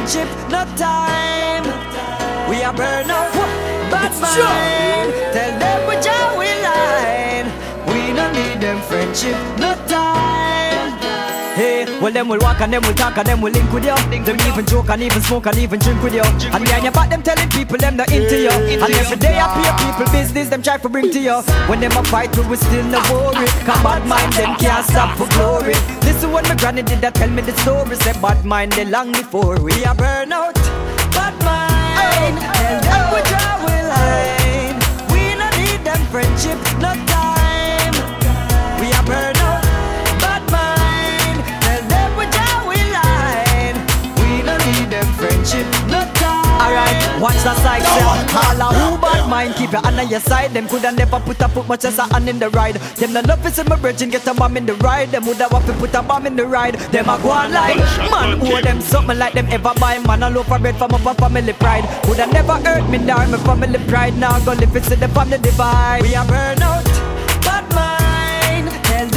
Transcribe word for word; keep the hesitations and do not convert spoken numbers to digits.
friendship, no time. We are burn out, bad mind. Tell them we just we line. We don't need them friendship, no time. Hey, well them will walk and them will talk and them will link with you. Them even joke and even smoke and even drink with you. And behind your back them telling people them not into you. And every day I pay people business them try to bring to you. When them a fight we will still no worry. Cause bad mind them can't stop for glory. Listen when my granny did that tell me the story. Say bad mind they long before we are burn out. Bad mind, tell them we draw we line. We no need them friendship, no time. We are burn out. Bad mind, tell them we draw we line. We no need them friendship, no time. Alright, watch the side, say all a who bad mind, keep your hand on your side. Them coulda never put a foot much as a hand in the ride. Them no love to see my virgin get a bomb in the ride. Them woulda want to put a bomb in the ride. Them a go on like man, owe them something like them ever buy. Man a loaf for bread from my family pride. Woulda never hurt me down, my family pride. Now go live it see the family divide. We a burn out, bad mind. Tell